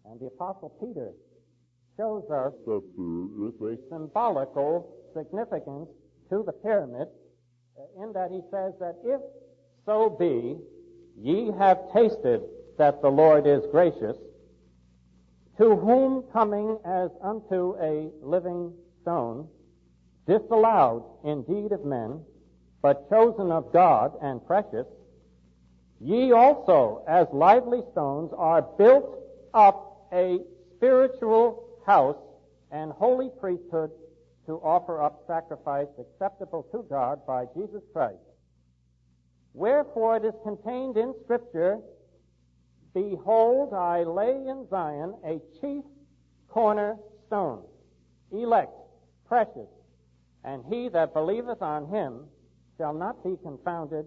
And the Apostle Peter shows us that there is a symbolical significance to the pyramid in that he says that if so be ye have tasted that the Lord is gracious, to whom coming as unto a living stone, disallowed indeed of men, but chosen of God and precious, ye also as lively stones are built up a spiritual house and holy priesthood to offer up sacrifice acceptable to God by Jesus Christ. Wherefore it is contained in Scripture, behold, I lay in Zion a chief cornerstone, elect, precious, and he that believeth on him shall not be confounded.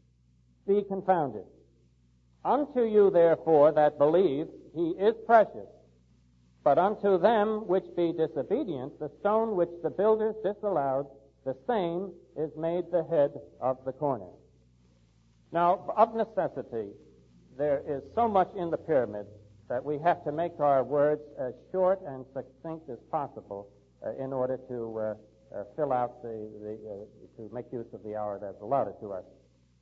Unto you therefore that believe, he is precious. But unto them which be disobedient, the stone which the builders disallowed, the same is made the head of the corner. Now, of necessity, there is so much in the pyramid that we have to make our words as short and succinct as possible in order to fill out to make use of the hour that's allotted to us.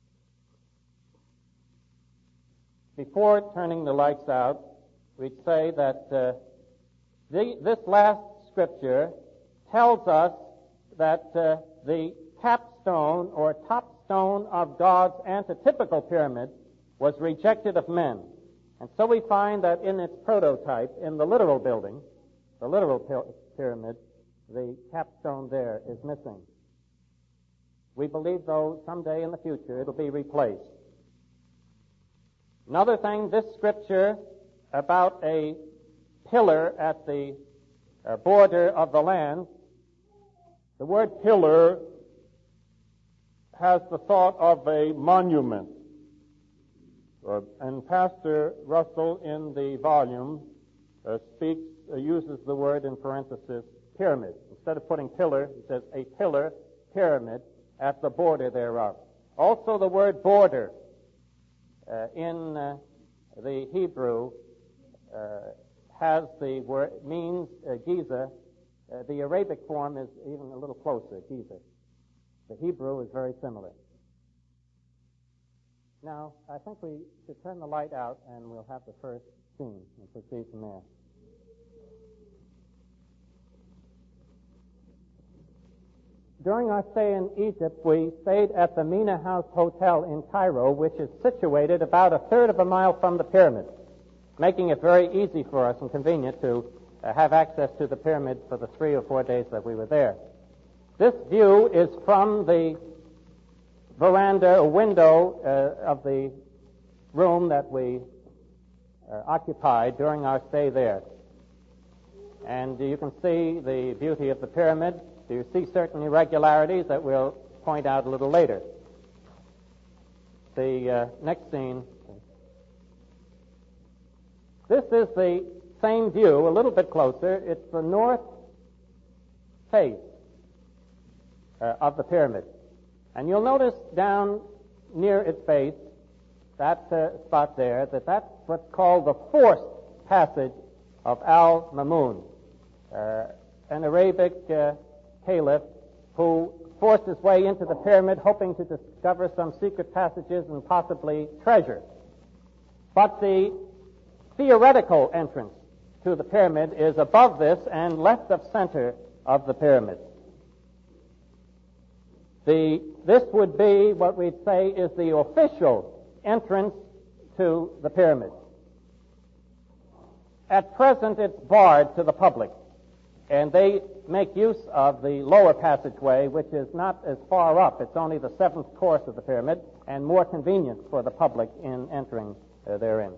Before turning the lights out, we'd say that this last scripture tells us that the capstone or top stone of God's antitypical pyramid was rejected of men. And so we find that in its prototype, in the literal building, the literal pyramid, the capstone there is missing. We believe, though, someday in the future it'll be replaced. Another thing, this scripture about a pillar at the border of the land, the word pillar has the thought of a monument. And Pastor Russell in the volume uses the word in parenthesis, pyramid. Instead of putting pillar, he says a pillar, pyramid, at the border thereof. Also the word border in the Hebrew has the word, means Giza. The Arabic form is even a little closer, Giza. The Hebrew is very similar. Now, I think we should turn the light out and we'll have the first scene and proceed from there. During our stay in Egypt, we stayed at the Mina House Hotel in Cairo, which is situated about a third of a mile from the pyramid, making it very easy for us and convenient to have access to the pyramid for the 3 or 4 days that we were there. This view is from the veranda or window of the room that we occupied during our stay there. And you can see the beauty of the pyramid. You see certain irregularities that we'll point out a little later. The next scene. This is the same view, a little bit closer. It's the north face of the pyramid. And you'll notice down near its base, that spot there, that's what's called the forced passage of Al-Mamun, an Arabic caliph who forced his way into the pyramid hoping to discover some secret passages and possibly treasure. But the theoretical entrance to the pyramid is above this and left of center of the pyramid. This would be what we'd say is the official entrance to the pyramid. At present, it's barred to the public, and they make use of the lower passageway, which is not as far up. It's only the 7th course of the pyramid, and more convenient for the public in entering therein.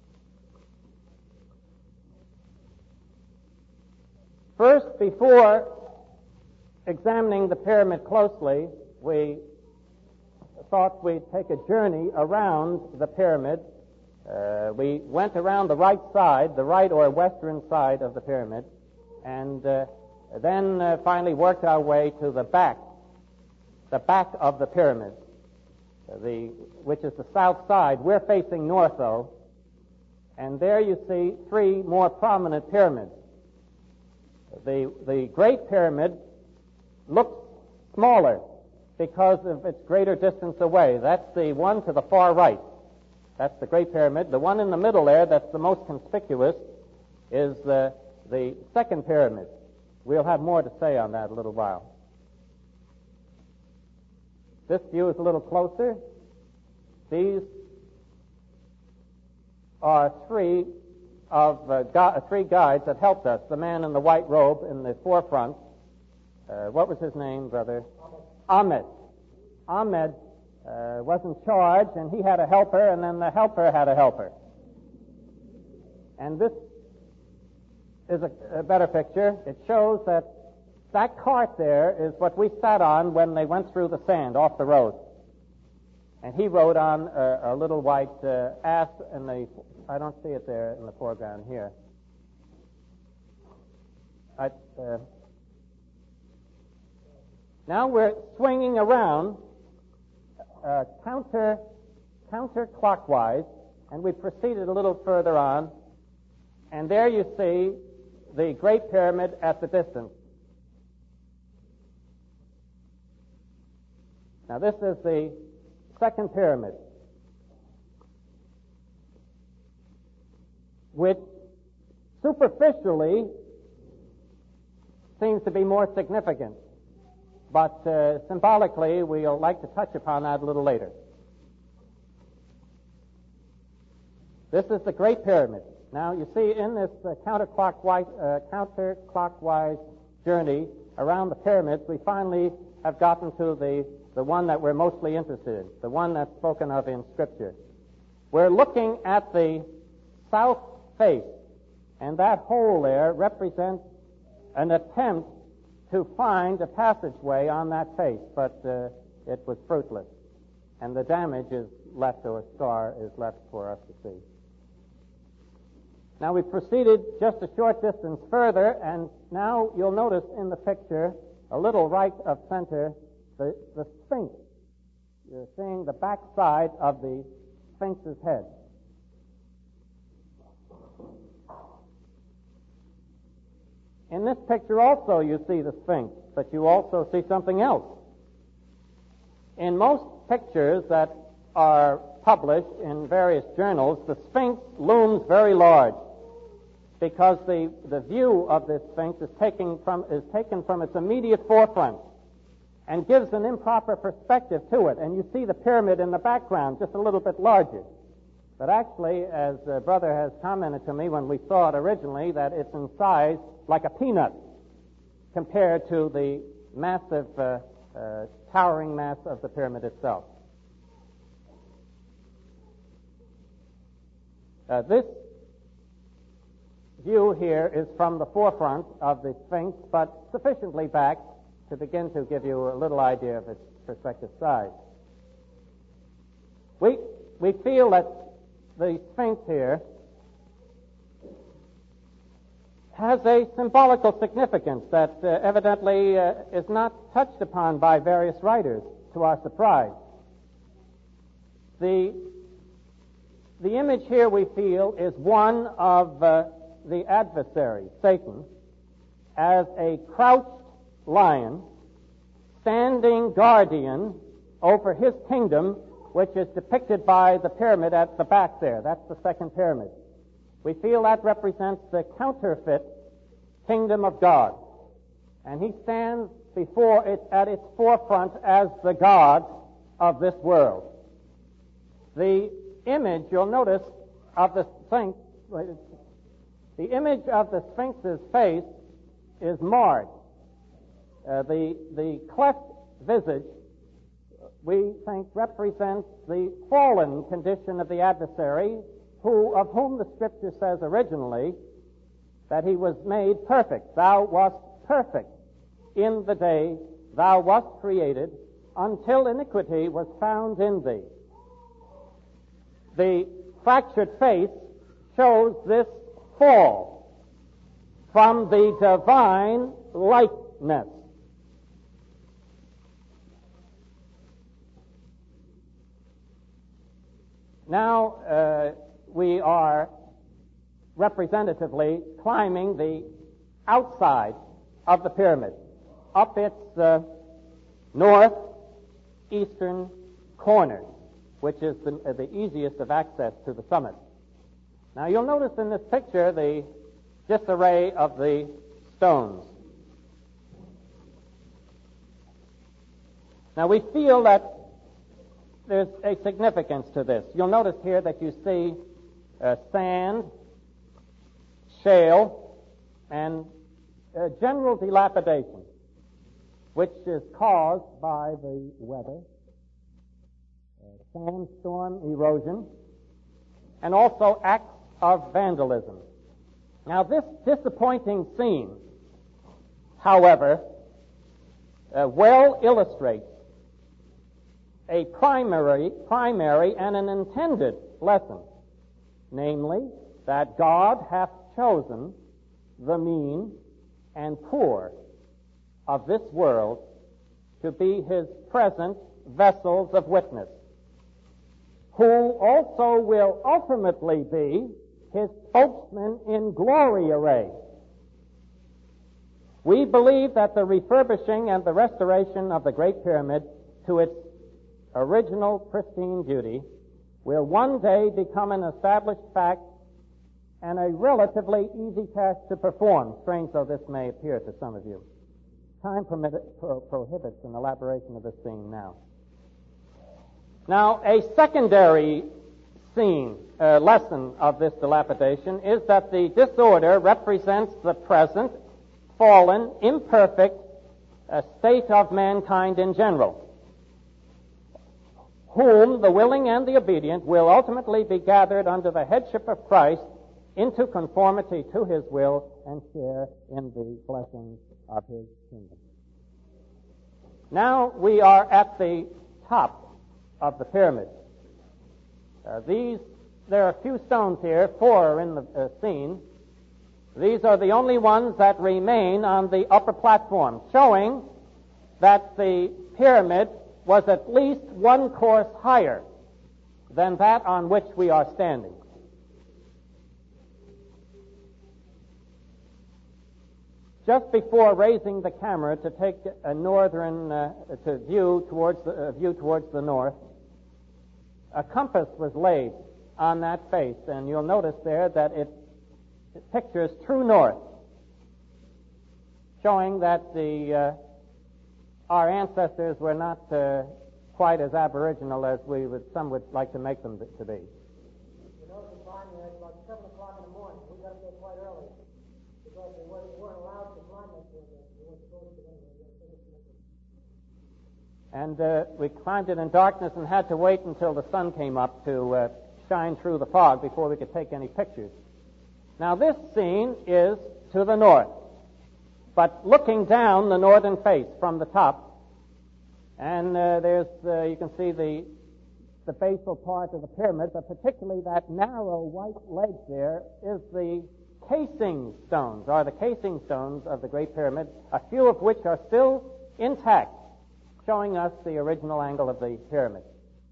First, before examining the pyramid closely, we thought we'd take a journey around the pyramid. We went around the right side, the right or western side of the pyramid, and then finally worked our way to the back of the pyramid, which is the south side. We're facing north, though, And there you see three more prominent pyramids. The Great Pyramid looks smaller because of its greater distance away. That's the one to the far right. That's the Great Pyramid. The one in the middle there, that's the most conspicuous, is the Second Pyramid. We'll have more to say on that in a little while. This view is a little closer. These are three guides that helped us. The man in the white robe in the forefront. What was his name, brother? Ahmed. Ahmed was in charge, and he had a helper, and then the helper had a helper. And this is a better picture. It shows that cart there is what we sat on when they went through the sand off the road. And he rode on a little white ass in the... I don't see it there in the foreground here. Now we're swinging around counterclockwise, and we proceeded a little further on, and there you see the Great Pyramid at the distance. Now this is the Second Pyramid, which superficially seems to be more significant, but symbolically we'll like to touch upon that a little later. This is the Great Pyramid. Now you see in this counterclockwise journey around the pyramids, we finally have gotten to the one that we're mostly interested in, the one that's spoken of in Scripture. We're looking at the south face, and that hole there represents an attempt to find a passageway on that face, but it was fruitless, and the damage is left, or a scar is left for us to see. Now we proceeded just a short distance further, and now you'll notice in the picture, a little right of center, the Sphinx. You're seeing the back side of the Sphinx's head. In this picture also you see the Sphinx, but you also see something else. In most pictures that are published in various journals, the Sphinx looms very large because the view of this Sphinx is taken from its immediate forefront and gives an improper perspective to it. And you see the pyramid in the background just a little bit larger. But actually, as Brother has commented to me when we saw it originally, that it's in size like a peanut compared to the massive, towering mass of the pyramid itself. This view here is from the forefront of the Sphinx, but sufficiently back to begin to give you a little idea of its perspective size. We feel that the Sphinx here has a symbolical significance that evidently is not touched upon by various writers, to our surprise. The image here, we feel, is one of the adversary, Satan, as a crouched lion standing guardian over his kingdom, which is depicted by the pyramid at the back there. That's the Second Pyramid. We feel that represents the counterfeit kingdom of God. And he stands before it at its forefront as the God of this world. The image, you'll notice, of the Sphinx, the image of the Sphinx's face is marred. The cleft visage, we think, represents the fallen condition of the adversary, of whom the Scripture says originally that he was made perfect. Thou wast perfect in the day thou wast created, until iniquity was found in thee. The fractured face shows this fall from the divine likeness. Now, we are representatively climbing the outside of the pyramid, up its northeastern corner, which is the easiest of access to the summit. Now you'll notice in this picture the disarray of the stones. Now we feel that there's a significance to this. You'll notice here that you see sand, shale, and general dilapidation, which is caused by the weather, sandstorm erosion, and also acts of vandalism. Now this disappointing scene, however, well illustrates a primary and an intended lesson, namely that God hath chosen the mean and poor of this world to be his present vessels of witness, who also will ultimately be his spokesman in glory array. We believe that the refurbishing and the restoration of the Great Pyramid to its original pristine beauty will one day become an established fact and a relatively easy task to perform, strange though this may appear to some of you. Time prohibits an elaboration of this theme now. Now, a secondary lesson of this dilapidation is that the disorder represents the present, fallen, imperfect state of mankind in general, whom the willing and the obedient will ultimately be gathered under the headship of Christ into conformity to his will and share in the blessings of his kingdom. Now we are at the top of the pyramid. There are a few stones here, 4 are in the scene. These are the only ones that remain on the upper platform, showing that the pyramid was at least one course higher than that on which we are standing. Just before raising the camera to take a view towards the north, a compass was laid on that face, and you'll notice there that it pictures true north, showing that our ancestors were not quite as aboriginal as some would like to make them to be. You know, it's about 7 o'clock in the morning. We got up there quite early because they weren't allowed to climb that pyramid. They weren't supposed to anyway. And we climbed it in darkness and had to wait until the sun came up to shine through the fog before we could take any pictures. Now this scene is to the north, but looking down the northern face from the top, and you can see the basal part of the pyramid, but particularly that narrow white ledge there is the casing stones, or the casing stones of the Great Pyramid, a few of which are still intact, showing us the original angle of the pyramid.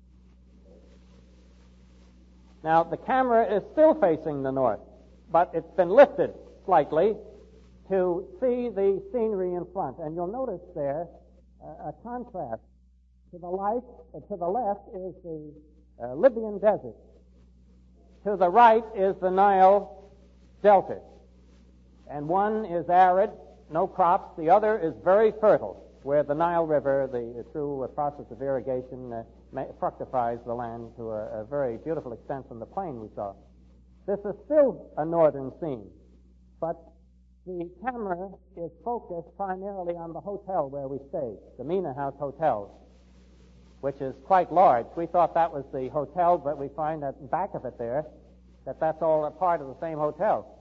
Now, the camera is still facing the north, but it's been lifted slightly to see the scenery in front. And you'll notice there a contrast. To the left is the Libyan desert. To the right is the Nile Delta. And one is arid, no crops. The other is very fertile, where the Nile River, through a process of irrigation, fructifies the land to a very beautiful extent from the plain we saw. This is still a northern scene, but the camera is focused primarily on the hotel where we stayed, the Mina House Hotel, which is quite large. We thought that was the hotel, but we find that back of it there, that's all a part of the same hotel.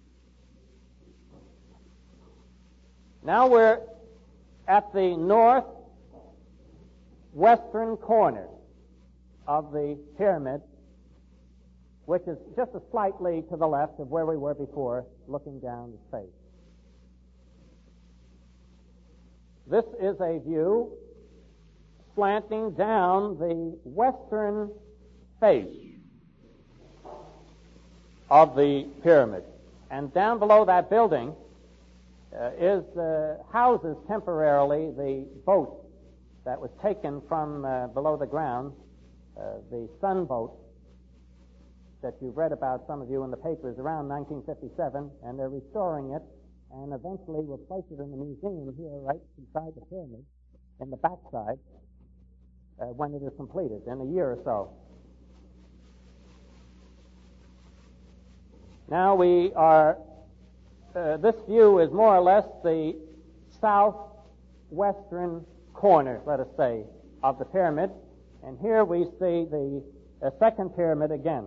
Now we're at the northwestern corner of the pyramid, which is just slightly to the left of where we were before, looking down the face. This is a view slanting down the western face of the pyramid. And down below that building houses temporarily the boat that was taken from below the ground, the Sun boat that you've read about, some of you, in the papers around 1957, and they're restoring it, and eventually will place it in the museum here right beside the pyramid in the backside when it is completed in a year or so. Now we are, this view is more or less the southwestern corner, let us say, of the pyramid, and here we see the second pyramid again.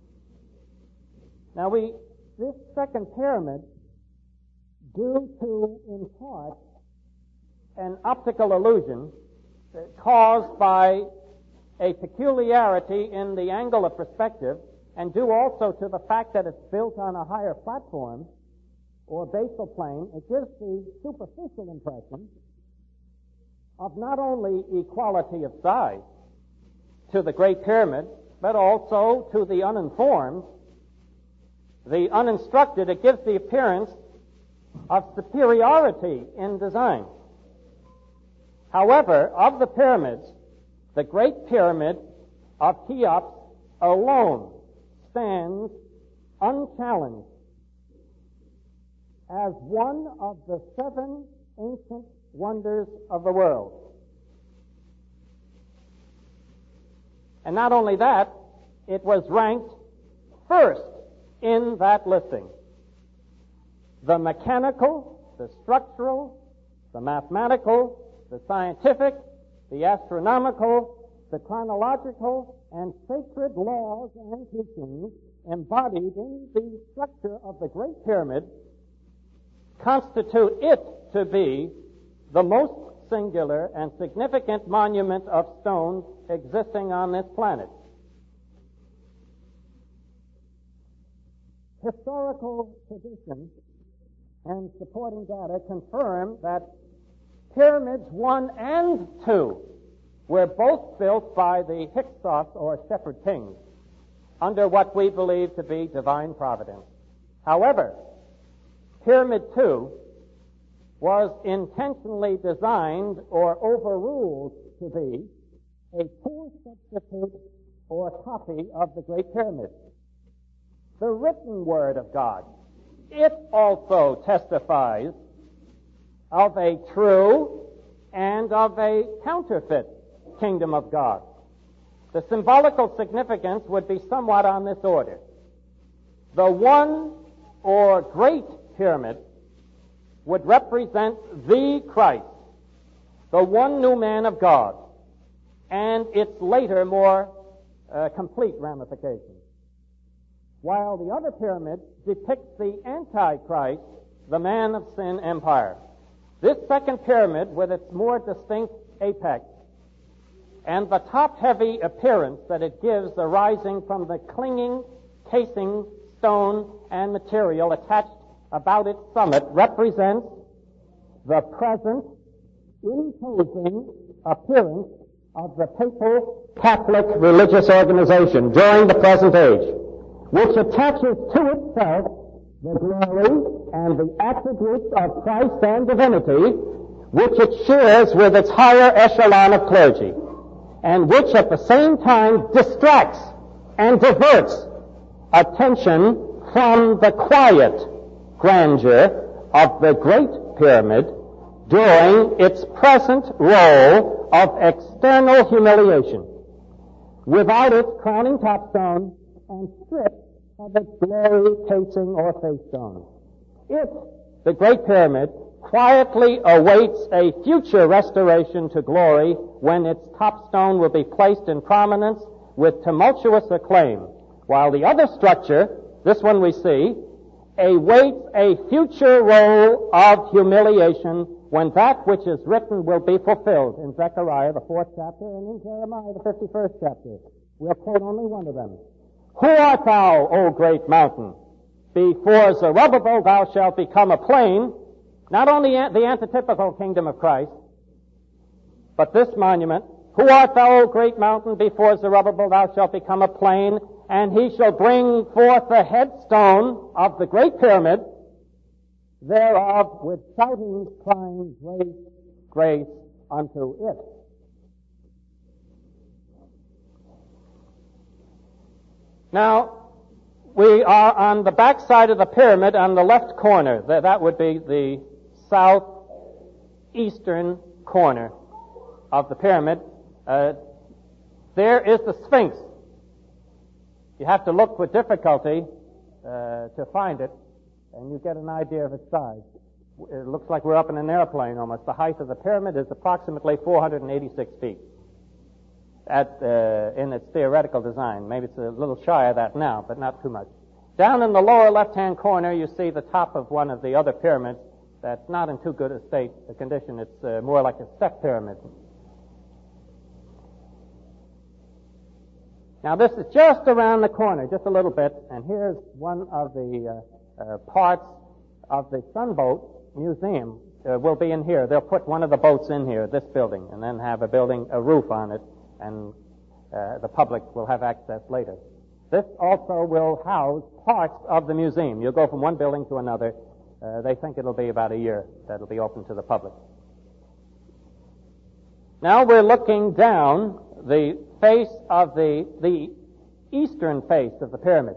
Now this second pyramid, due to, in part, an optical illusion caused by a peculiarity in the angle of perspective, and due also to the fact that it's built on a higher platform or basal plane, it gives the superficial impression of not only equality of size to the Great Pyramid, but also to the uninformed, the uninstructed. It gives the appearance of superiority in design. However, of the pyramids, the Great Pyramid of Cheops alone stands unchallenged as one of the 7 ancient wonders of the world. And not only that, it was ranked first in that listing. The mechanical, the structural, the mathematical, the scientific, the astronomical, the chronological, and sacred laws and teachings embodied in the structure of the Great Pyramid constitute it to be the most singular and significant monument of stone existing on this planet. Historical tradition and supporting data confirm that Pyramids 1 and 2 were both built by the Hyksos or Shepherd Kings under what we believe to be divine providence. However, Pyramid 2 was intentionally designed or overruled to be a poor substitute or copy of the Great Pyramid. The written Word of God, it also testifies of a true and of a counterfeit kingdom of God. The symbolical significance would be somewhat on this order. The one or Great Pyramid would represent the Christ, the one new man of God, and its later more complete ramifications. While the other pyramid depicts the Antichrist, the man of sin empire. This second pyramid, with its more distinct apex and the top-heavy appearance that it gives arising from the clinging casing, stone, and material attached about its summit, represents the present imposing appearance of the papal Catholic religious organization during the present age, which attaches to itself the glory and the attributes of Christ and divinity, which it shares with its higher echelon of clergy, and which at the same time distracts and diverts attention from the quiet grandeur of the Great Pyramid during its present role of external humiliation, without its crowning topstone and stripped of its glory, casing, or face stone. It, the Great Pyramid, quietly awaits a future restoration to glory when its top stone will be placed in prominence with tumultuous acclaim, while the other structure, this one we see, awaits a future role of humiliation when that which is written will be fulfilled in Zechariah, the 4th chapter, and in Jeremiah, the 51st chapter. We'll quote only one of them. Who art thou, O great mountain? Before Zerubbabel thou shalt become a plain, not only the antitypical kingdom of Christ, but this monument. Who art thou, O great mountain? Before Zerubbabel thou shalt become a plain, And he shall bring forth the headstone of the great pyramid, thereof with shoutings crying, grace, grace unto it. Now, we are on the back side of the pyramid on the left corner. That would be the southeastern corner of the pyramid. There is the Sphinx. You have to look with difficulty to find it, and you get an idea of its size. It looks like we're up in an airplane almost. The height of the pyramid is approximately 486 feet in its theoretical design. Maybe it's a little shy of that now, but not too much. Down in the lower left-hand corner, you see the top of one of the other pyramids that's not in too good a condition. It's more like a step pyramid. Now, this is just around the corner, just a little bit, and here's one of the parts of the Sunboat Museum will be in here. They'll put one of the boats in here, this building, and then have a roof on it, and the public will have access later. This also will house parts of the museum. You'll go from one building to another. They think it'll be about a year that it'll be open to the public. Now we're looking down the face of the eastern face of the pyramid.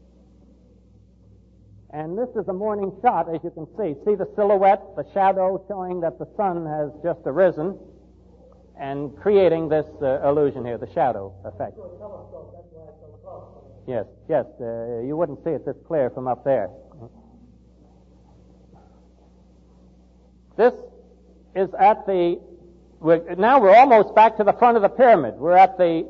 And this is a morning shot, as you can see. See the silhouette, the shadow showing that the sun has just arisen and creating this illusion here, the shadow effect. Yes, you wouldn't see it this clear from up there. This is at now we're almost back to the front of the pyramid. We're at the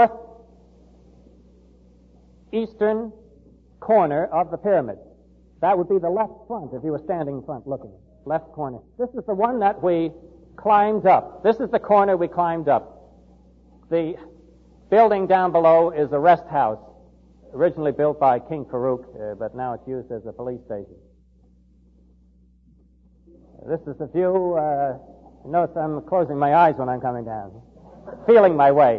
northeastern corner of the pyramid. That would be the left front if you were standing in front looking. Left corner. This is the one that we climbed up. This is the corner we climbed up. The building down below is a rest house, originally built by King Farouk, but now it's used as a police station. This is the view. Notice I'm closing my eyes when I'm coming down, feeling my way.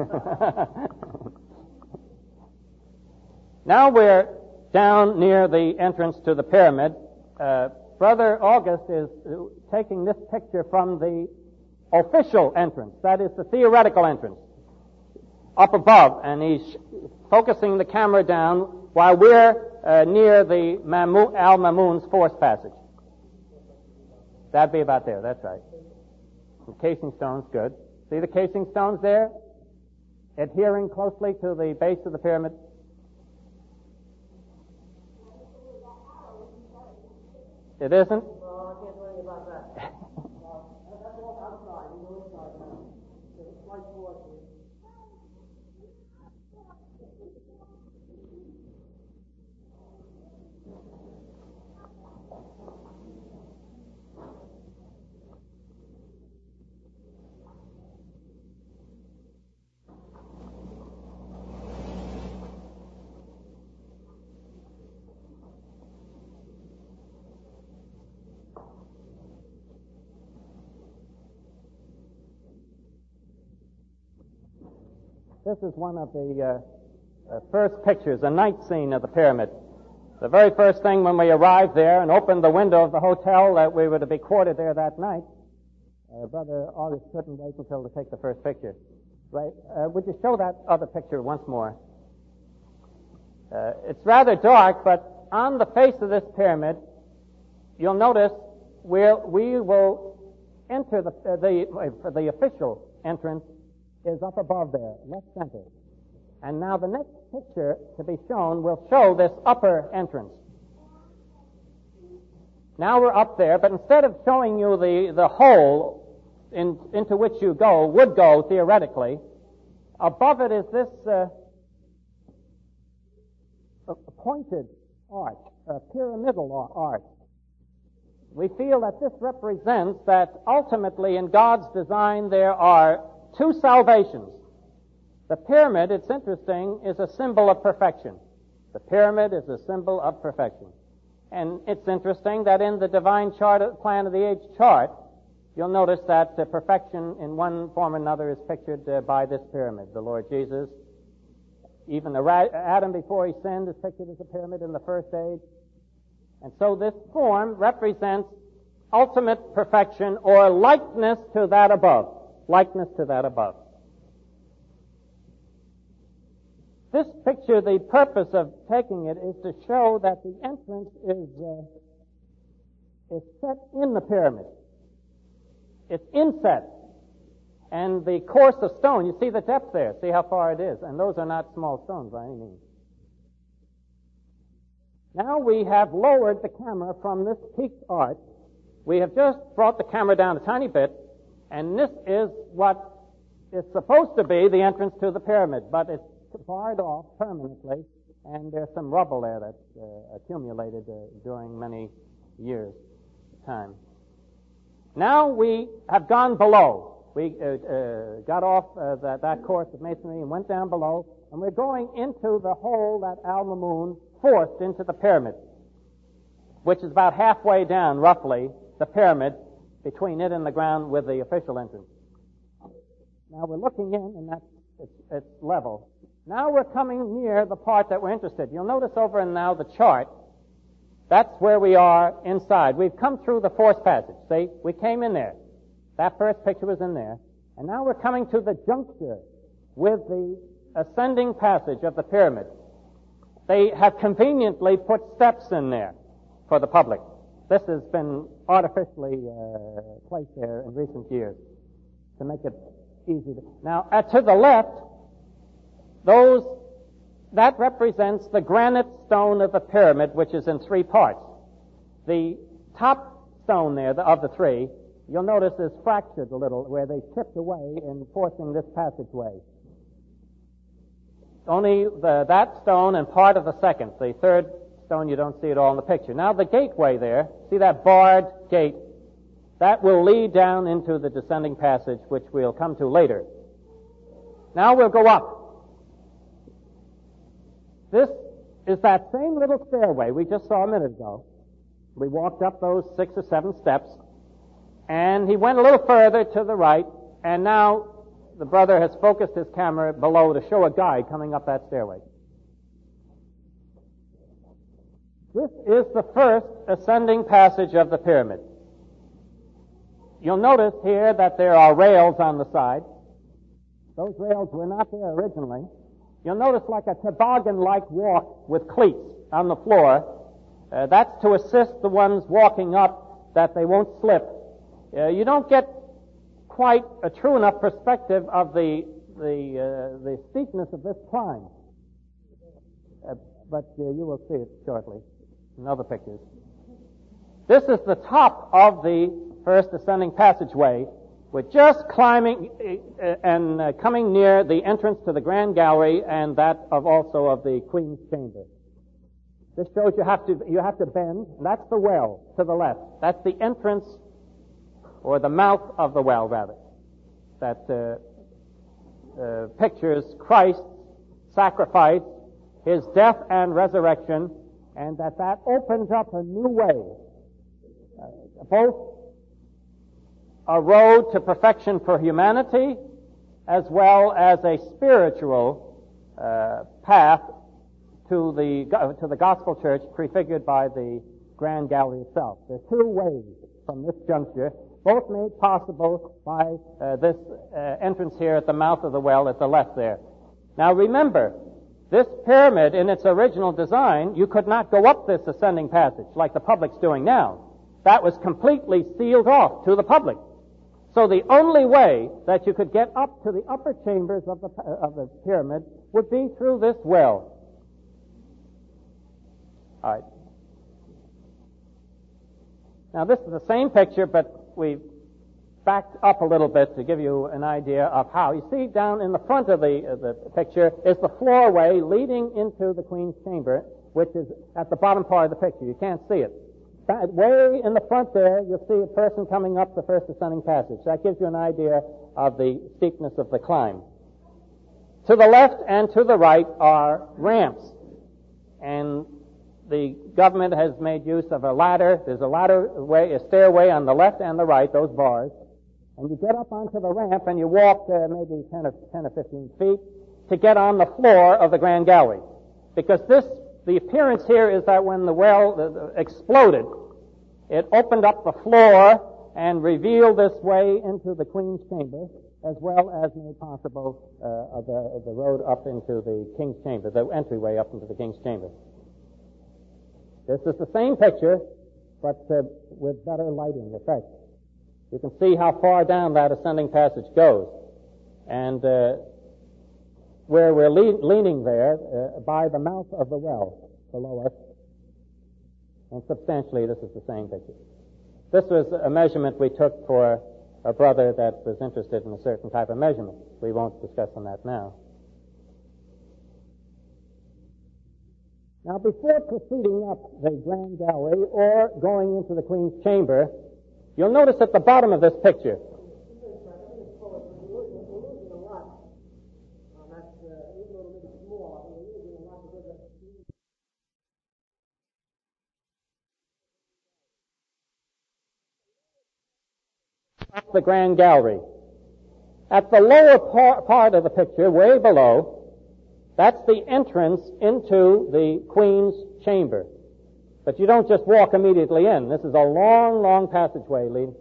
Now we're down near the entrance to the pyramid. Brother August is taking this picture from the official entrance, that is the theoretical entrance, up above, and he's focusing the camera down while we're near the Al-Mamun's force passage. That'd be about there, that's right. The casing stones, good. See the casing stones there? Adhering closely to the base of the pyramid. It isn't? No, I can't do anything about that. That's all outside. You go inside now. There's a slight force here. This is one of the first pictures, a night scene of the pyramid. The very first thing when we arrived there and opened the window of the hotel that we were to be quartered there that night, Brother August couldn't wait until to take the first picture. Right? Would you show that other picture once more? It's rather dark, but on the face of this pyramid, you'll notice we will enter the official entrance is up above there, left center. And now the next picture to be shown will show this upper entrance. Now we're up there, but instead of showing you the hole into which you would go theoretically, above it is this pointed arch, a pyramidal arch. We feel that this represents that ultimately in God's design there are two salvations. The pyramid, it's interesting, is a symbol of perfection. The pyramid is a symbol of perfection. And it's interesting that in the divine plan of the age chart, you'll notice that perfection in one form or another is pictured by this pyramid. The Lord Jesus Even Adam before he sinned is pictured as a pyramid in the first age. And so this form represents ultimate perfection or likeness to that above. Likeness to that above. This picture, the purpose of taking it is to show that the entrance is set in the pyramid. It's inset. And the course of stone, you see the depth there. See how far it is. And those are not small stones by any means. Now we have lowered the camera from this peaked arch. We have just brought the camera down a tiny bit, and this is what is supposed to be the entrance to the pyramid, but it's barred off permanently, and there's some rubble there that's accumulated during many years' time. Now we have gone below. We got off that course of masonry and went down below, and we're going into the hole that Al-Mamun forced into the pyramid, which is about halfway down, roughly, the pyramid, between it and the ground with the official entrance. Now we're looking in, and it's level. Now we're coming near the part that we're interested. You'll notice over in now the chart, that's where we are inside. We've come through the forced passage. See, we came in there. That first picture was in there. And now we're coming to the juncture with the ascending passage of the pyramid. They have conveniently put steps in there for the public. This has been artificially placed there in recent years to make it easy. Now, to the left, that represents the granite stone of the pyramid, which is in three parts. The top stone there, of the three, you'll notice is fractured a little, where they chipped away in forcing this passageway. Only that stone and part of the second. The third stone, you don't see it all in the picture. Now the gateway there, see that barred gate? That will lead down into the descending passage, which we'll come to later. Now we'll go up. This is that same little stairway we just saw a minute ago. We walked up those 6 or 7 steps, and he went a little further to the right, and now the brother has focused his camera below to show a guide coming up that stairway. This is the first ascending passage of the pyramid. You'll notice here that there are rails on the side. Those rails were not there originally. You'll notice like a toboggan-like walk with cleats on the floor. That's to assist the ones walking up that they won't slip. You don't get quite a true enough perspective of the steepness of this climb. But you will see it shortly in other pictures. This is the top of the first ascending passageway. We're just climbing and coming near the entrance to the Grand Gallery and that also of the Queen's Chamber. This shows you have to bend. That's the well to the left. That's the entrance, or the mouth of the well, rather. That pictures Christ's sacrifice, his death and resurrection, and that opens up a new way, both a road to perfection for humanity, as well as a spiritual path to the gospel church prefigured by the Grand Gallery itself. There are two ways from this juncture, both made possible by this entrance here at the mouth of the well at the left there. Now remember, this pyramid in its original design, you could not go up this ascending passage like the public's doing now. That was completely sealed off to the public. So the only way that you could get up to the upper chambers of the pyramid would be through this well. All right. Now this is the same picture, but we've backed up a little bit to give you an idea of how. You see down in the front of the picture is the floorway leading into the Queen's Chamber, which is at the bottom part of the picture. You can't see it. Way in the front there, you'll see a person coming up the first ascending passage. That gives you an idea of the steepness of the climb. To the left and to the right are ramps. And the government has made use of a ladder. There's a stairway on the left and the right, those bars. And you get up onto the ramp and you walk maybe 10 or 15 feet. to get on the floor of the Grand Gallery. Because the appearance here is that when the well exploded, it opened up the floor and revealed this way into the Queen's Chamber, as well as made possible the road up into the King's Chamber, the entryway up into the King's Chamber. This is the same picture, but with better lighting effect. You can see how far down that ascending passage goes. And where we're leaning there, by the mouth of the well below us, and substantially this is the same picture. This was a measurement we took for a brother that was interested in a certain type of measurement. We won't discuss on that now. Now, before proceeding up the Grand Gallery or going into the Queen's Chamber, you'll notice at the bottom of this picture, the Grand Gallery. At the lower part of the picture, way below, that's the entrance into the Queen's Chamber. But you don't just walk immediately in. This is a long, long passageway leading.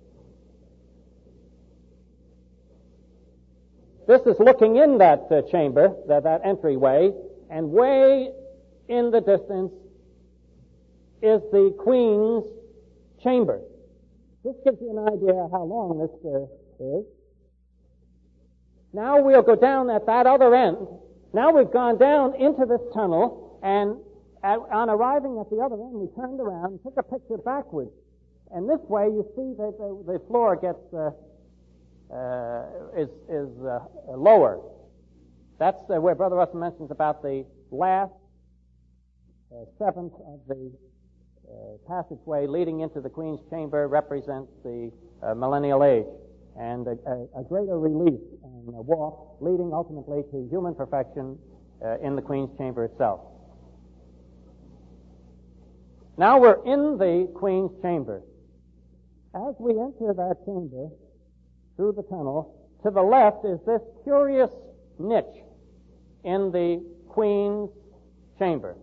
This is looking in that chamber, that entryway, and way in the distance is the Queen's Chamber. This gives you an idea of how long this is. Now we'll go down at that other end. Now we've gone down into this tunnel, and on arriving at the other end, we turned around and took a picture backwards. And this way, you see that the floor gets is lower. That's where Brother Russell mentions about the last seventh of the passageway leading into the Queen's Chamber represents the millennial age, and a greater relief and a walk leading ultimately to human perfection in the Queen's Chamber itself. Now we're in the Queen's Chamber. As we enter that chamber through the tunnel, to the left is this curious niche in the Queen's Chamber.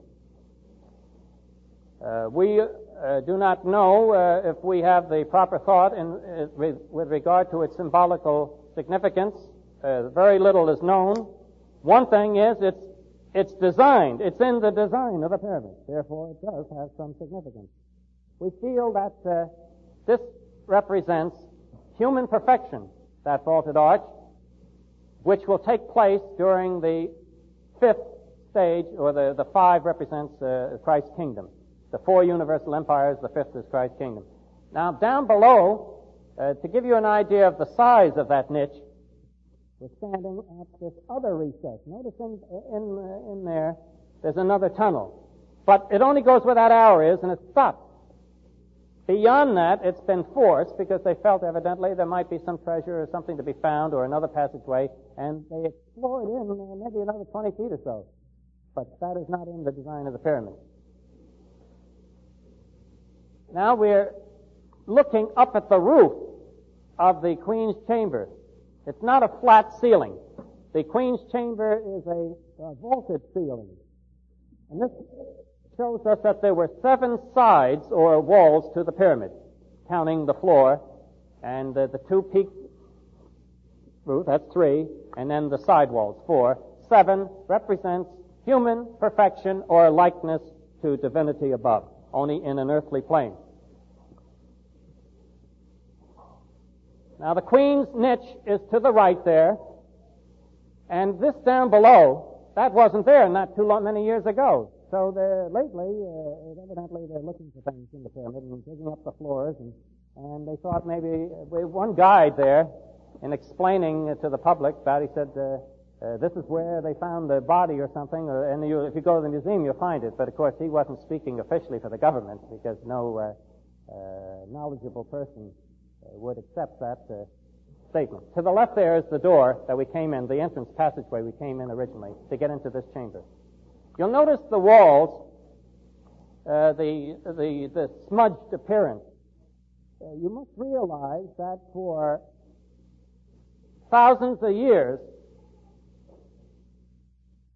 We do not know if we have the proper thought with regard to its symbolical significance. Very little is known. One thing is it's designed. It's in the design of the pyramid. Therefore, it does have some significance. We feel that this represents human perfection, that vaulted arch, which will take place during the fifth stage, or the five represents Christ's kingdom. The four universal empires, the fifth is Christ's kingdom. Now, down below, to give you an idea of the size of that niche, we're standing at this other recess. Notice in there, there's another tunnel. But it only goes where that arrow is, and it stops. Beyond that, it's been forced because they felt evidently there might be some treasure or something to be found or another passageway, and they explored in maybe another 20 feet or so. But that is not in the design of the pyramid. Now we're looking up at the roof of the Queen's Chamber. It's not a flat ceiling. The Queen's Chamber is a vaulted ceiling. And this shows us that there were 7 sides or walls to the pyramid, counting the floor, and the 2 peak roof, that's 3, and then the side walls, 4. 7 represents human perfection or likeness to divinity above, only in an earthly plane. Now the Queen's niche is to the right there, and this down below, that wasn't there not many years ago. So lately, evidently they're looking for things in the pyramid and digging up the floors, and they thought maybe, one guide there, in explaining to the public about, he said, this is where they found the body or something, and if you go to the museum, you'll find it. But of course, he wasn't speaking officially for the government, because no knowledgeable person would accept that statement. To the left there is the door that we came in, the entrance passageway we came in originally to get into this chamber. You'll notice the walls, the smudged appearance. You must realize that for thousands of years,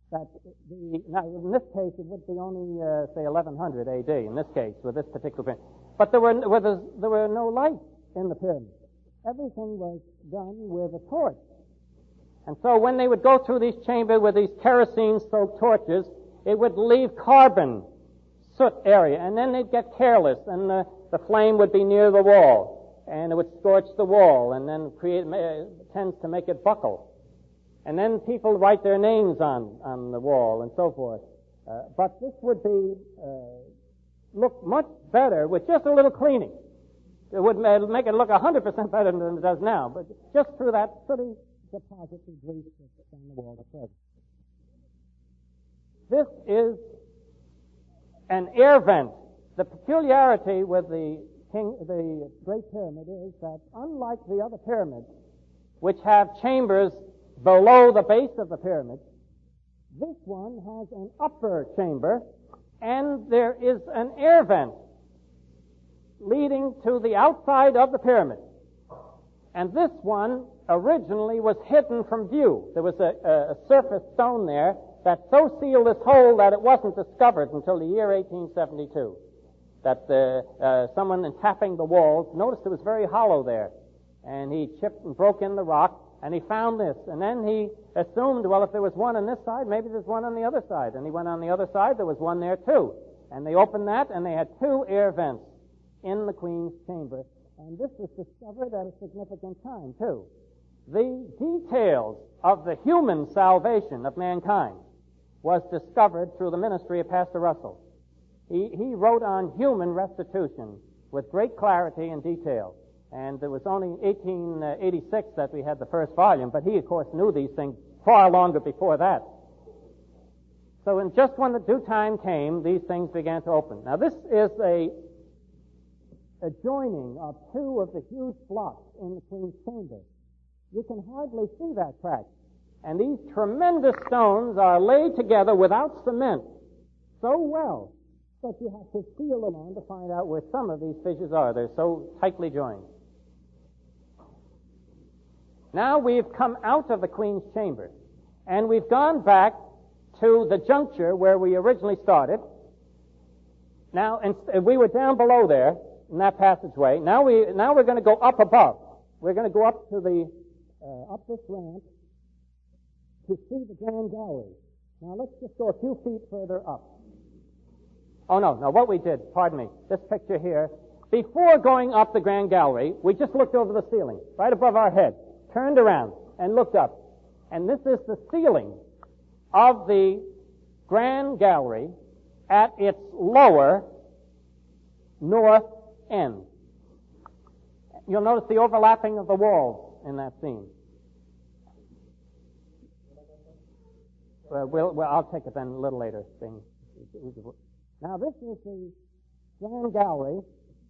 that now in this case it would be only, say, 1100 AD in this case with this particular pyramid. But there were no lights in the pyramid. Everything was done with a torch. And so when they would go through these chambers with these kerosene-soaked torches, it would leave carbon soot area, and then they'd get careless, and the flame would be near the wall, and it would scorch the wall, and then tends to make it buckle. And then people write their names on the wall and so forth. But this would be look much better with just a little cleaning. It would make it look 100% better than it does now, but just through that sooty deposit of grease that's on the wall at present. This is an air vent. The peculiarity with the Great Pyramid is that unlike the other pyramids, which have chambers below the base of the pyramid, this one has an upper chamber, and there is an air vent leading to the outside of the pyramid. And this one originally was hidden from view. There was a surface stone there that so sealed this hole that it wasn't discovered until the year 1872. That someone in tapping the walls noticed it was very hollow there. And he chipped and broke in the rock, and he found this. And then he assumed, well, if there was one on this side, maybe there's one on the other side. And he went on the other side, there was one there too. And they opened that, and they had two air vents in the Queen's chamber. And this was discovered at a significant time too. The details of the human salvation of mankind was discovered through the ministry of Pastor Russell. He wrote on human restitution with great clarity and detail. And it was only 1886 that we had the first volume, but he, of course, knew these things far longer before that. So just when the due time came, these things began to open. Now, this is a joining of two of the huge blocks in the Queen's chamber. You can hardly see that crack. And these tremendous stones are laid together without cement so well that you have to feel around to find out where some of these fissures are. They're so tightly joined. Now we've come out of the Queen's chamber, and we've gone back to the juncture where we originally started. Now, we were down below there in that passageway. Now we're going to go up above. We're going to go up to up this ramp to see the Grand Gallery. Now let's just go a few feet further up. Oh no, what we did, pardon me, this picture here, before going up the Grand Gallery, we just looked over the ceiling, right above our head, turned around and looked up. And this is the ceiling of the Grand Gallery at its lower north end. You'll notice the overlapping of the walls in that scene. I'll take it then a little later. Now this is the Grand Gallery.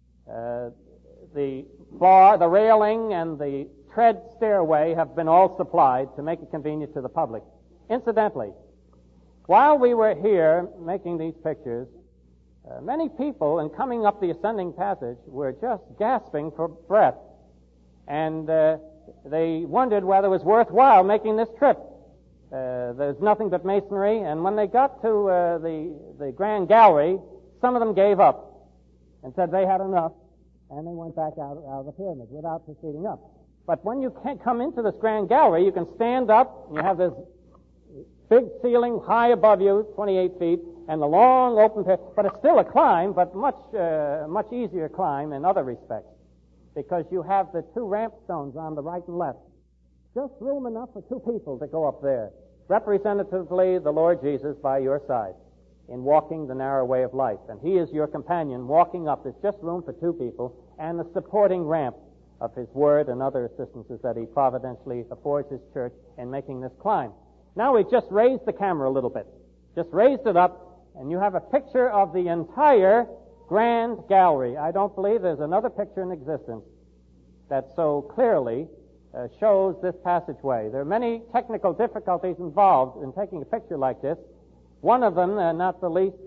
The bar, the railing, and the tread stairway have been all supplied to make it convenient to the public. Incidentally, while we were here making these pictures, many people, in coming up the ascending passage, were just gasping for breath. And they wondered whether it was worthwhile making this trip. There's nothing but masonry, and when they got to the Grand Gallery, some of them gave up and said they had enough, and they went back out of the pyramid without proceeding up. But when you can't come into this Grand Gallery, you can stand up, and you have this big ceiling high above you, 28 feet, and the long open pyramid, but it's still a climb, but much easier climb in other respects, because you have the two ramp stones on the right and left. Just room enough for two people to go up there. Representatively, the Lord Jesus by your side in walking the narrow way of life. And He is your companion walking up. There's just room for two people and the supporting ramp of His Word and other assistances that He providentially affords His church in making this climb. Now we've just raised the camera a little bit. Just raised it up, and you have a picture of the entire Grand Gallery. I don't believe there's another picture in existence that so clearly shows this passageway. There are many technical difficulties involved in taking a picture like this. One of them, not the least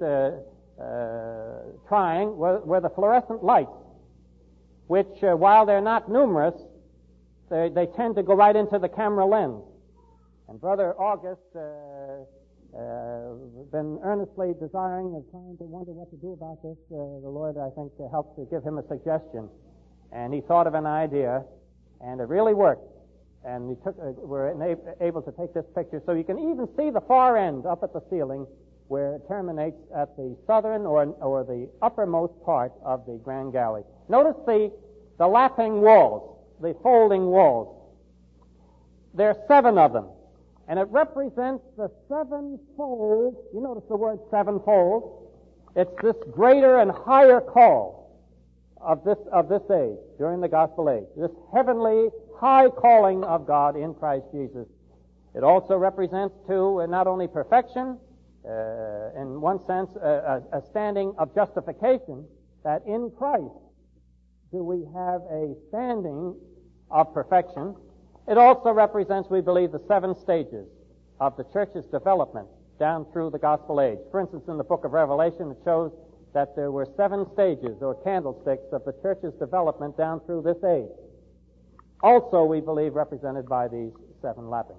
trying, were the fluorescent lights, which, while they're not numerous, they tend to go right into the camera lens. And Brother August been earnestly desiring and trying to wonder what to do about this. The Lord, I think, helped to give him a suggestion. And he thought of an idea, and it really worked. And we're able to take this picture. So you can even see the far end up at the ceiling where it terminates at the southern or the uppermost part of the Grand Gallery. Notice the lapping walls, the folding walls. There are 7 of them. And it represents the sevenfold. You notice the word sevenfold? It's this greater and higher call of this age, during the gospel age. This heavenly high calling of God in Christ Jesus. It also represents, too, not only perfection, in one sense, a standing of justification, that in Christ do we have a standing of perfection. It also represents, we believe, the 7 stages of the church's development down through the gospel age. For instance, in the book of Revelation, it shows that there were 7 stages or candlesticks of the church's development down through this age. Also, we believe, represented by these 7 lappings.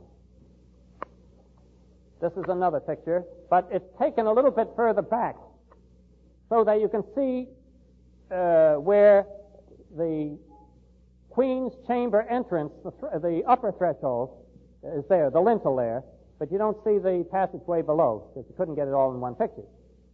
This is another picture, but it's taken a little bit further back so that you can see where the Queen's chamber entrance, the upper threshold, is there, the lintel there, but you don't see the passageway below because you couldn't get it all in one picture.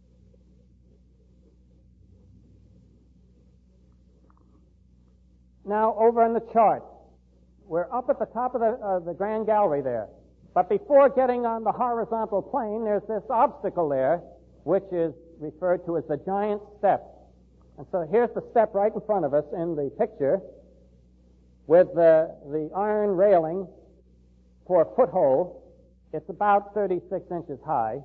Now, over in the chart, we're up at the top of the Grand Gallery there. But before getting on the horizontal plane, there's this obstacle there, which is referred to as the giant step. And so here's the step right in front of us in the picture, with the iron railing for a foothold. It's about 36 inches high.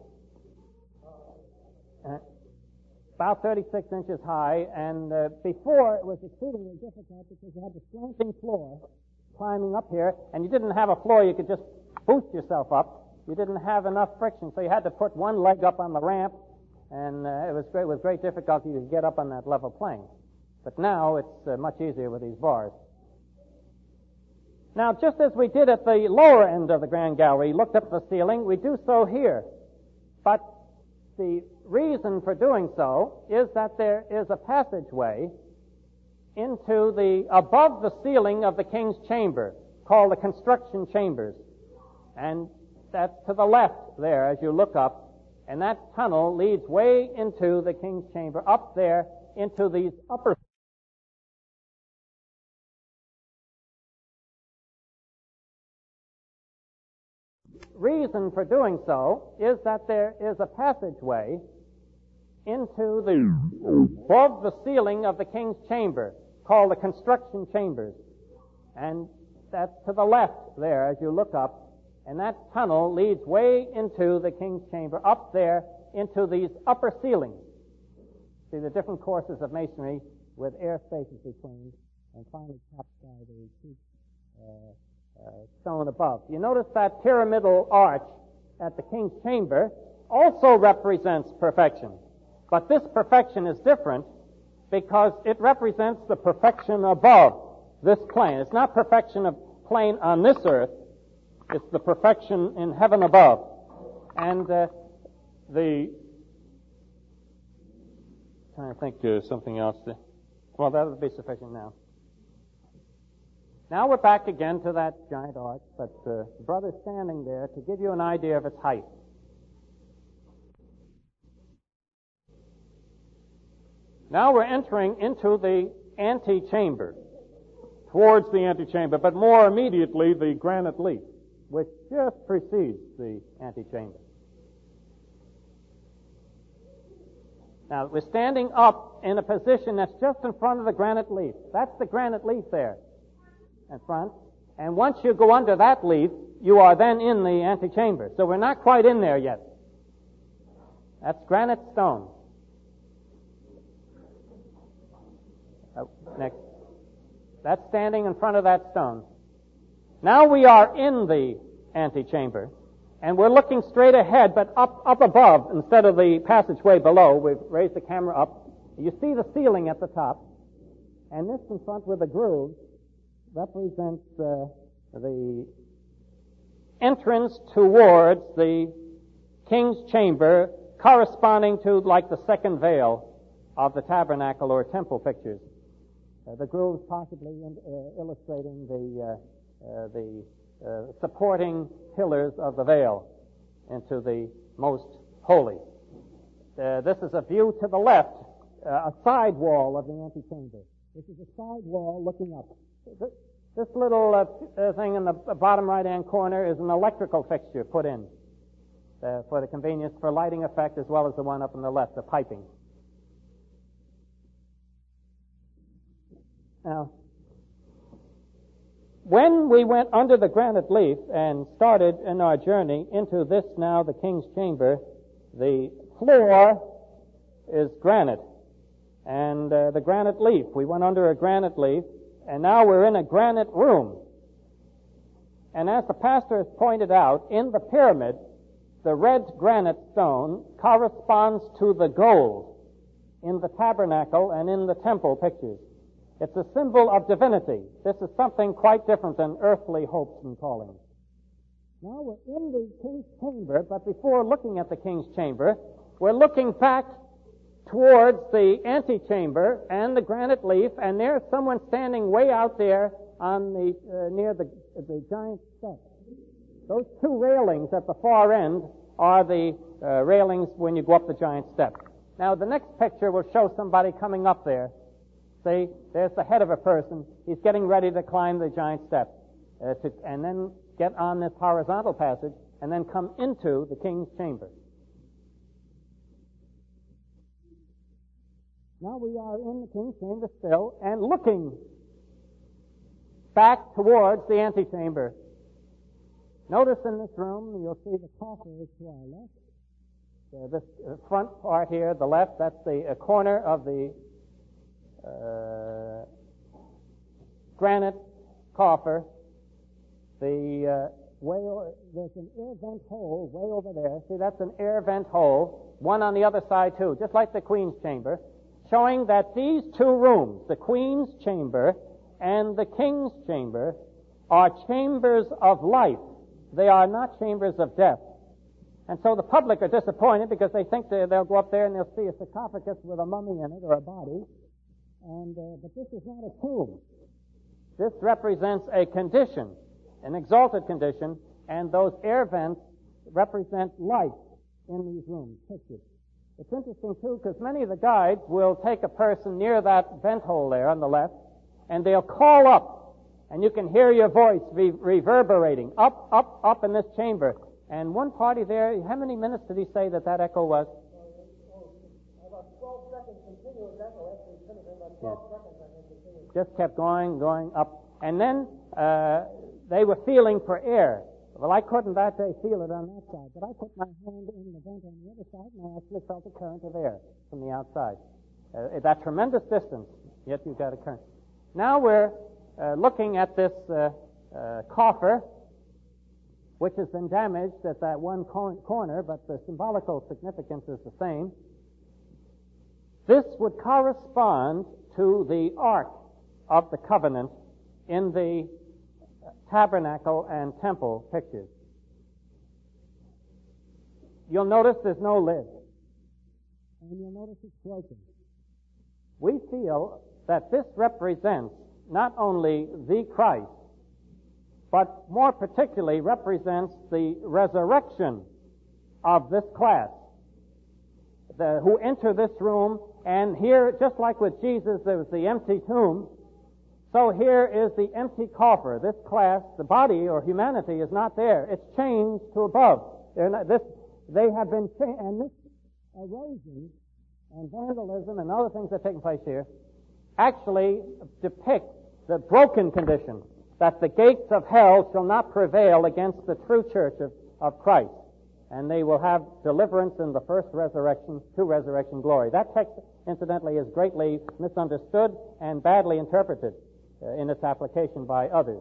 About 36 inches high, and before it was exceedingly difficult because you had the slanting floor climbing up here, and you didn't have a floor you could just boost yourself up. You didn't have enough friction, so you had to put one leg up on the ramp, and it was with great difficulty to get up on that level plane. But now it's much easier with these bars. Now, just as we did at the lower end of the Grand Gallery, looked up at the ceiling, we do so here. But the reason for doing so is that there is a passageway into above the ceiling of the king's chamber, called the construction chambers. And that's to the left there as you look up, and that tunnel leads way into the king's chamber, up there into these upper. Reason for doing so is that there is a passageway into above the ceiling of the king's chamber, called the construction chambers. And that's to the left there as you look up, and that tunnel leads way into the king's chamber, up there into these upper ceilings. See the different courses of masonry with air spaces between, and finally topped by the two stone above. You notice that pyramidal arch at the king's chamber also represents perfection. But this perfection is different because it represents the perfection above this plane. It's not perfection of plane on this earth. It's the perfection in heaven above. And trying to think something else. Well, that would be sufficient now. Now we're back again to that giant arch, but the brother's standing there to give you an idea of its height. Now we're entering into the antechamber, towards the antechamber, but more immediately the granite leaf, which just precedes the antechamber. Now we're standing up in a position that's just in front of the granite leaf. That's the granite leaf there in front. And once you go under that leaf, you are then in the antechamber. So we're not quite in there yet. That's granite stone. Next. That's standing in front of that stone. Now we are in the antechamber, and we're looking straight ahead, but up above instead of the passageway below. We've raised the camera up. You see the ceiling at the top, and this in front with the grooves represents the entrance towards the king's chamber corresponding to like the second veil of the tabernacle or temple pictures. The grooves possibly illustrating the supporting pillars of the veil into the most holy. This is a view to the left, a side wall of the antechamber. This is a side wall looking up. This little thing in the bottom right-hand corner is an electrical fixture put in for the convenience for lighting effect, as well as the one up on the left, the piping. Now, when we went under the granite leaf and started in our journey into this now, the king's chamber, the floor is granite. And the granite leaf, we went under a granite leaf, and now we're in a granite room. And as the pastor has pointed out, in the pyramid, the red granite stone corresponds to the gold in the tabernacle and in the temple pictures. It's a symbol of divinity. This is something quite different than earthly hopes and callings. Now we're in the king's chamber, but before looking at the king's chamber, we're looking back towards the antechamber and the granite leaf, and there's someone standing way out there on the near the giant steps. Those two railings at the far end are the railings when you go up the giant steps. Now the next picture will show somebody coming up there. See, there's the head of a person. He's getting ready to climb the giant steps, and then get on this horizontal passage, and then come into the king's chamber. Now we are in the king's chamber still, and looking back towards the antechamber. Notice in this room, you'll see the coffer is to our left. This front part here, the left, that's the corner of the granite coffer. There's an air vent hole way over there. See, that's an air vent hole. One on the other side too, just like the Queen's chamber, showing that these two rooms, the Queen's chamber and the King's chamber, are chambers of life. They are not chambers of death. And so the public are disappointed because they think they'll go up there and they'll see a sarcophagus with a mummy in it or a body. But this is not a tomb. This represents a condition, an exalted condition, and those air vents represent life in these rooms, pictured. It's interesting, too, because many of the guides will take a person near that vent hole there on the left, and they'll call up, and you can hear your voice reverberating, up, up, up in this chamber. And one party there, how many minutes did he say that echo was? About 12 seconds continuous echo. Actually, finishing about 12 seconds, I think, continuous. Just kept going up. And then they were feeling for air. Well, I couldn't that day feel it on that side, but I put my hand in the vent on the other side, and I actually felt a current of air from the outside. That tremendous distance, yet you've got a current. Now we're looking at this coffer, which has been damaged at that one corner, but the symbolical significance is the same. This would correspond to the Ark of the Covenant in the tabernacle and temple pictures. You'll notice there's no lid. And you'll notice it's broken. We feel that this represents not only the Christ, but more particularly represents the resurrection of this class, who enter this room, and here, just like with Jesus, there was the empty tomb, so here is the empty coffer. This class, the body or humanity, is not there. It's changed to above. They have been changed, and this erosion and vandalism and other things that are taking place here actually depict the broken condition, that the gates of hell shall not prevail against the true church of Christ. And they will have deliverance in the first resurrection to resurrection glory. That text, incidentally, is greatly misunderstood and badly interpreted in its application by others.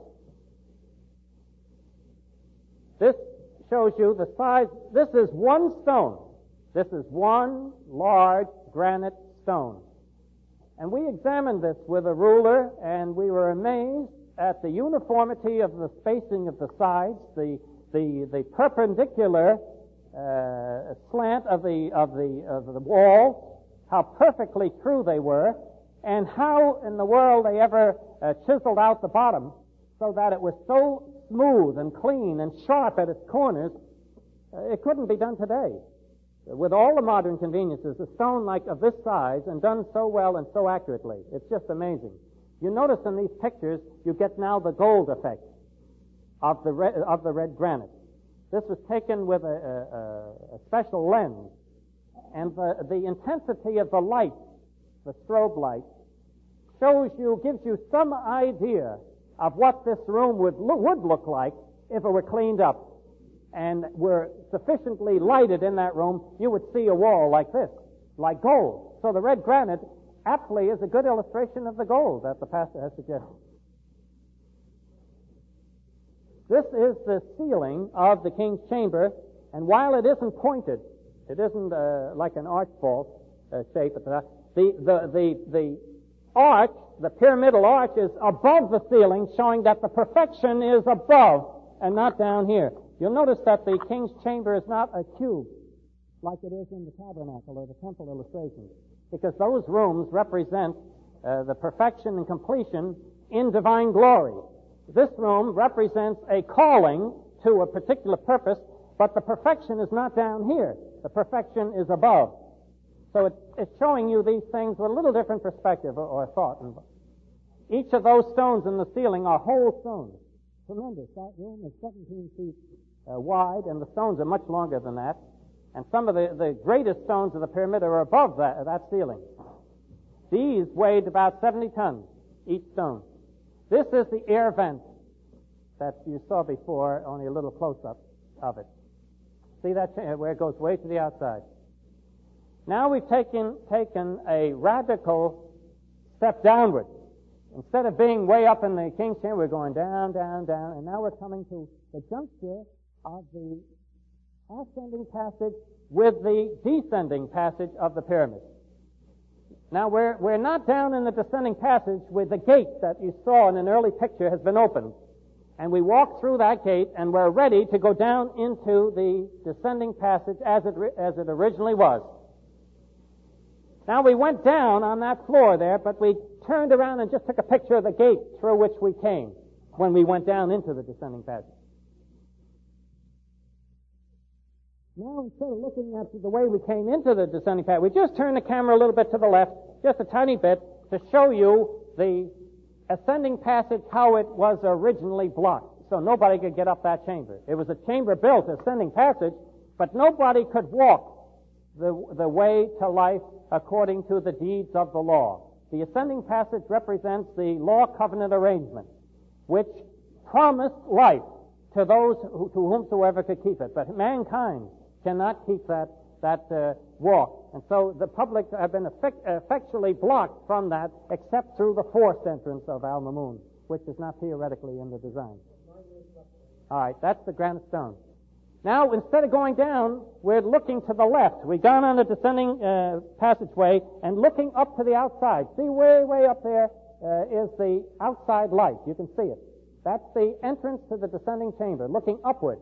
This shows you the size. This is one stone. This is one large granite stone. And we examined this with a ruler, and we were amazed at the uniformity of the spacing of the sides, the perpendicular slant of the wall, how perfectly true they were, and how in the world they ever chiseled out the bottom so that it was so smooth and clean and sharp at its corners. It couldn't be done today. With all the modern conveniences, a stone like of this size and done so well and so accurately. It's just amazing. You notice in these pictures, you get now the gold effect of the red granite. This was taken with a special lens, and the intensity of the light, the strobe light, gives you some idea of what this room would look like if it were cleaned up and were sufficiently lighted in that room. You would see a wall like this, like gold. So the red granite aptly is a good illustration of the gold that the pastor has suggested. This is the ceiling of the king's chamber, and while it isn't pointed, it isn't like an archvault shape at the top. The arch, the pyramidal arch, is above the ceiling, showing that the perfection is above and not down here. You'll notice that the king's chamber is not a cube like it is in the tabernacle or the temple illustrations, because those rooms represent the perfection and completion in divine glory. This room represents a calling to a particular purpose, but the perfection is not down here. The perfection is above. So it's showing you these things with a little different perspective or thought. Each of those stones in the ceiling are whole stones. Tremendous. That room is 17 feet wide, and the stones are much longer than that. And some of the greatest stones of the pyramid are above that ceiling. These weighed about 70 tons, each stone. This is the air vent that you saw before, only a little close-up of it. See that where it goes way to the outside. Now we've taken a radical step downward. Instead of being way up in the king's chamber, we're going down, down, down, and now we're coming to the juncture of the ascending passage with the descending passage of the pyramid. Now we're not down in the descending passage with the gate that you saw in an early picture has been opened. And we walk through that gate and we're ready to go down into the descending passage as it originally was. Now we went down on that floor there, but we turned around and just took a picture of the gate through which we came when we went down into the descending passage. Now, instead of looking at the way we came into the descending passage, we just turned the camera a little bit to the left, just a tiny bit, to show you the ascending passage, how it was originally blocked, so nobody could get up that chamber. It was a chamber-built ascending passage, but nobody could walk the way to life according to the deeds of the law. The ascending passage represents the law covenant arrangement, which promised life to those to whomsoever could keep it. But mankind cannot keep that walk. And so the public have been effectually blocked from that, except through the forced entrance of Al-Mamun, which is not theoretically in the design. All right, that's the granite stone. Now, instead of going down, we're looking to the left. We've gone on the descending passageway and looking up to the outside. See, way, way up there is the outside light. You can see it. That's the entrance to the descending chamber, looking upward.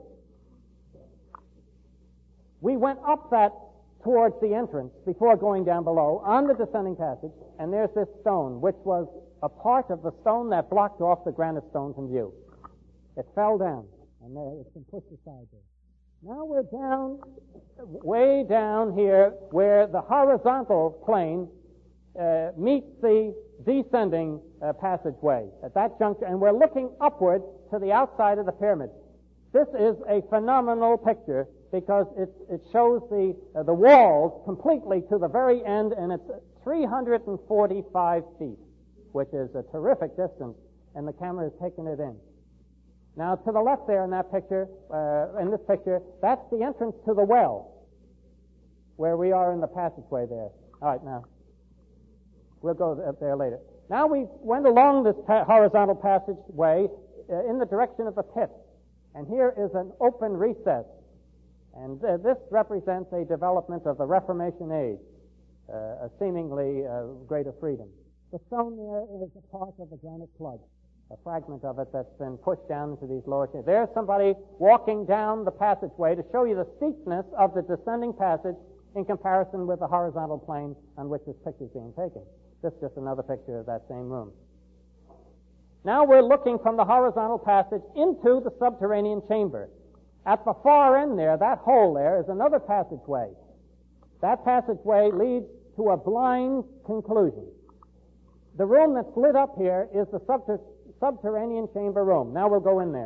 We went up that towards the entrance before going down below on the descending passage, and there's this stone, which was a part of the stone that blocked off the granite stone from view. It fell down, and it's been pushed aside there. Now we're down, way down here, where the horizontal plane meets the descending passageway at that juncture, and we're looking upward to the outside of the pyramid. This is a phenomenal picture because it shows the walls completely to the very end, and it's 345 feet, which is a terrific distance, and the camera has taken it in. Now, to the left there in that picture, in this picture, that's the entrance to the well, where we are in the passageway there. All right, now, we'll go up there later. Now we went along this horizontal passageway in the direction of the pit, and here is an open recess, and this represents a development of the Reformation age, a seemingly greater freedom. The stone there is a part of the granite plug. a fragment of it that's been pushed down into these lower chambers. There's somebody walking down the passageway to show you the steepness of the descending passage in comparison with the horizontal plane on which this picture is being taken. This is just another picture of that same room. Now we're looking from the horizontal passage into the subterranean chamber. At the far end there, that hole there, is another passageway. That passageway leads to a blind conclusion. The room that's lit up here is the subterranean chamber room. Now we'll go in there.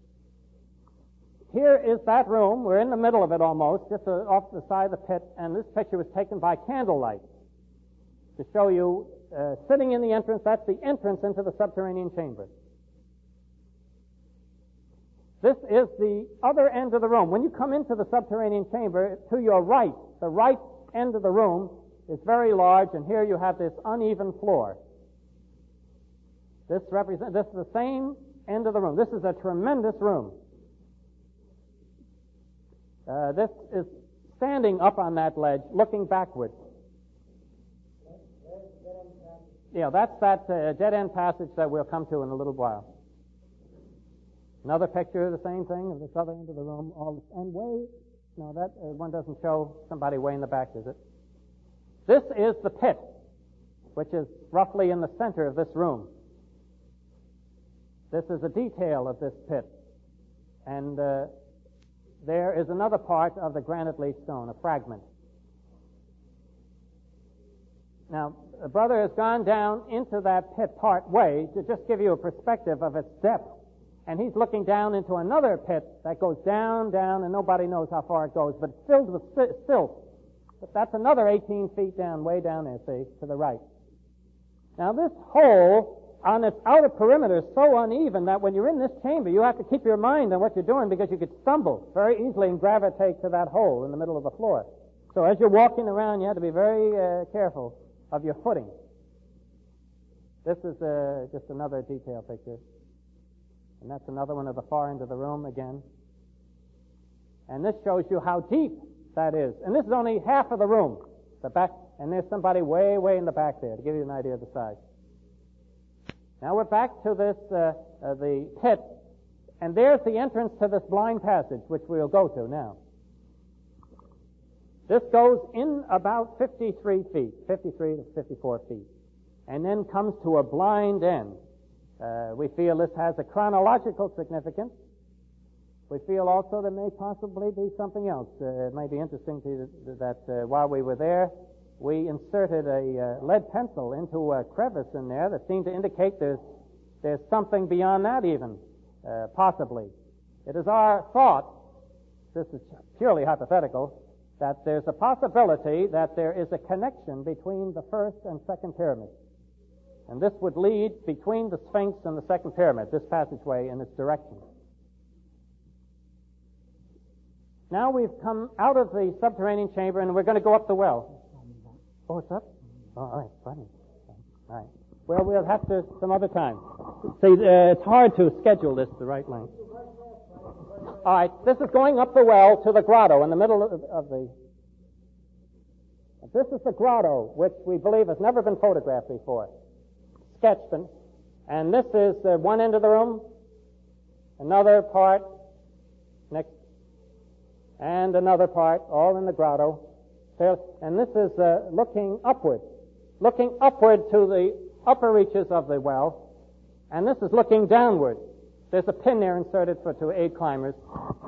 Here is that room. We're in the middle of it almost, just off the side of the pit, and this picture was taken by candlelight to show you sitting in the entrance. That's the entrance into the subterranean chamber. This is the other end of the room. When you come into the subterranean chamber, to your right, the right end of the room is very large, and here you have this uneven floor. This is the same end of the room. This is a tremendous room. This is standing up on that ledge, looking backward. Yeah, that's that dead-end passage that we'll come to in a little while. Another picture of the same thing of this other end of the room. That one doesn't show somebody way in the back, does it? This is the pit, which is roughly in the center of this room. This is a detail of this pit. And there is another part of the granite leaf stone, a fragment. Now, the brother has gone down into that pit part way to just give you a perspective of its depth. And he's looking down into another pit that goes down, down, and nobody knows how far it goes, but it's filled with silt. But that's another 18 feet down, way down there, see, to the right. Now, this hole on its outer perimeter is so uneven that when you're in this chamber, you have to keep your mind on what you're doing because you could stumble very easily and gravitate to that hole in the middle of the floor. So as you're walking around, you have to be very careful of your footing. This is just another detail picture. And that's another one of the far end of the room again. And this shows you how deep that is. And this is only half of the room, the back, and there's somebody way, way in the back there to give you an idea of the size. Now we're back to this, the pit, and there's the entrance to this blind passage, which we'll go to now. This goes in about 53 to 54 feet, and then comes to a blind end. We feel this has a chronological significance. We feel also there may possibly be something else. It may be interesting to you that while we were there, we inserted a lead pencil into a crevice in there that seemed to indicate there's something beyond that even, possibly. It is our thought, this is purely hypothetical, that there's a possibility that there is a connection between the first and second pyramid. And this would lead between the Sphinx and the second pyramid, this passageway in its direction. Now we've come out of the subterranean chamber and we're going to go up the well. Oh, it's up? Oh, all right, funny. All right. Well, we'll have to some other time. See, it's hard to schedule this the right length. All right, this is going up the well to the grotto in the middle of the... This is the grotto, which we believe has never been photographed before. Sketched, and this is one end of the room, another part, next, and another part, all in the grotto. And this is looking upward to the upper reaches of the well, and this is looking downward. There's a pin there inserted to aid climbers,